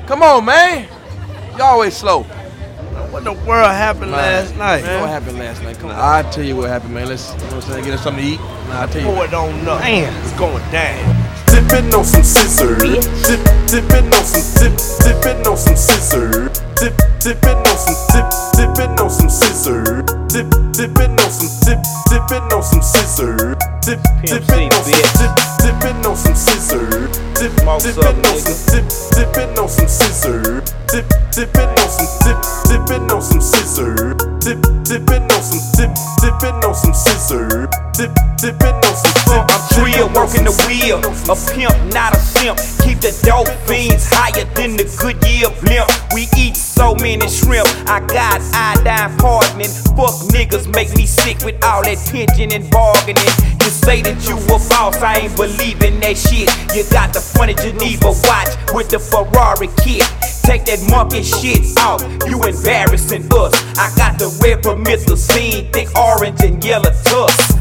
Come on, man. You always slow. What the world happened last night, man? What happened last night? Come on, I'll tell you what happened, man. Let's, you know what I'm saying, get us something to eat. I'll tell you. Boy, don't know. Man, it's going down. Dipping on some scissors. Dipping on some dipping on some scissors. Dipping on some dipping on some scissors. Dipping on some dipping on some scissors. Dipping on some dipping on some scissors. Dipping on some dipping on some scissors. Dipping on some dipping on some scissors. Dipping on some dipping on some scissors. Dipping on some. I'm real, working the wheel. A pimp, not a simp. Keep the dope fiends higher than the Goodyear blimp. We eat so many shrimp. I got iodine poisoning. Fuck niggas make me sick with all that pinching and bargaining. You say that you a boss, I ain't believing that shit. You got the funny Geneva watch with the Ferrari kit. Take that monkey shit out, you embarrassing us. I got the red promethazine, thick orange and yellow tusk.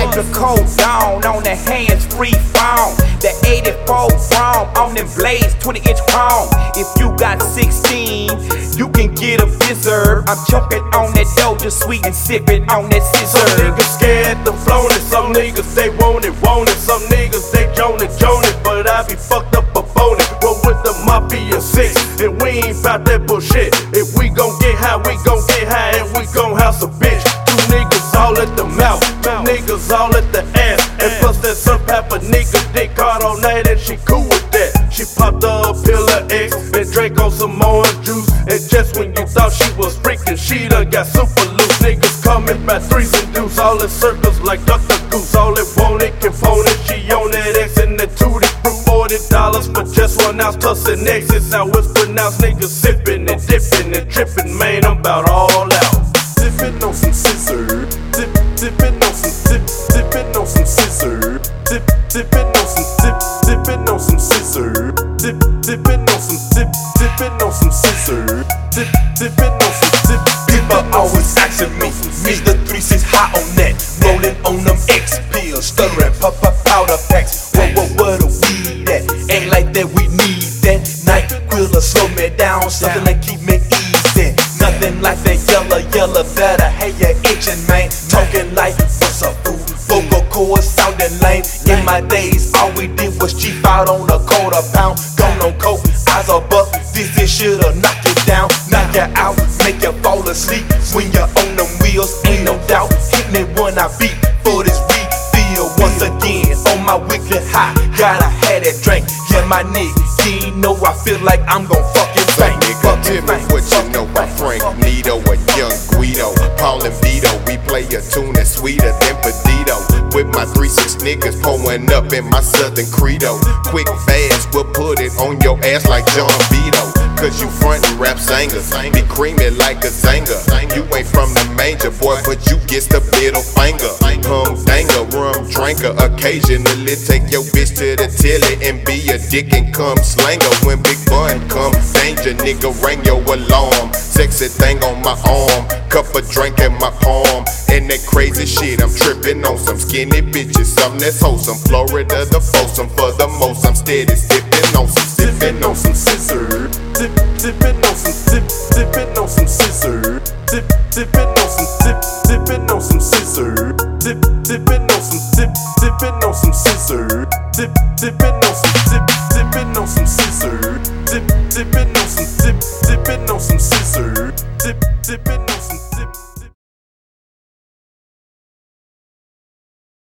Hydrocodone on the hands-free phone. The 84 chrome on them blades, 20-inch chrome. If you got 16, you can get a Blizzard. I'm choking on that Doja sweet and sipping on that scissor. Some niggas scared to flown it, some niggas they want it. Some niggas they joan it, but I be fucked up on it. Roll with the Mafia 6, and we ain't bout that bullshit. If we gon' get high, we gon' get high, and we gon' house a bitch. Two niggas all at the mouth, two niggas all at the ass, and plus that some pepper nigga dick hard all night, and she cool with that. She popped a pill of X and drank on some orange juice, and just when you thought she was freaking, she done got super loose. Niggas coming by threes and deuce, all in circles like Dr. Goose. All it want it can phone it, she on that X and that tootie fruit. $40 for just 1 ounce plus an X. It's how it's pronounced. Niggas sipping and dipping and tripping, man, I'm about all out. Dipping on some scissors. Dipping on some dipping on some scissors. Dipping on some dipping on some scissors. Dipping on some dipping on some scissors. Dipping on some People always asking me, Mr. 36 hot on that, rolling on them X pills, stuttering pop powder packs. What a weed that? Ain't like that, we need that. NyQuil slow me down, something that keep me easy. Nothing like that yellow that I hate you itching, man. Talking like what's up, food? Vocal cords sounding lame. In my days, all we did was cheap out on a quarter pound. Gone on coke, eyes are buck. This shit'll knock you down, knock you out, make you fall asleep. When you're on them wheels, ain't no doubt. Hit me when I beat for this refill once again. On my weekly high, gotta have that drink. Yeah, my nigga, you know I feel like I'm gon' fucking bang. Nigga, tell me what you know about Frank Nito and Young Guido. Paul and Vito, we play a tune that's sweeter than Pedito. With my 3-6 niggas pulling up in my Southern Credo. Quick, fast, we'll put it on your ass like John Vito. Cause you frontin' rap singers, be creamy like a Zanga. You ain't from the manger, boy, but you get the middle finger. Danger, rum drinker, occasionally take your bitch to the tilly and be a dick and come slanger. When Big Bun come, danger, nigga, ring your alarm. Sexy thing on my arm, cup of drink in my palm. And that crazy shit, I'm tripping on some skinny bitches, something that's wholesome. Florida the foursome, for the most, I'm steady sipping on some, sipping on some scissors. Dipping on some dipping on some scissors. Dipping on some dipping on some scissors. Dipping on some dipping on some scissors. Dipping on some dipping on some scissors. Dipping on some dipping on some scissors.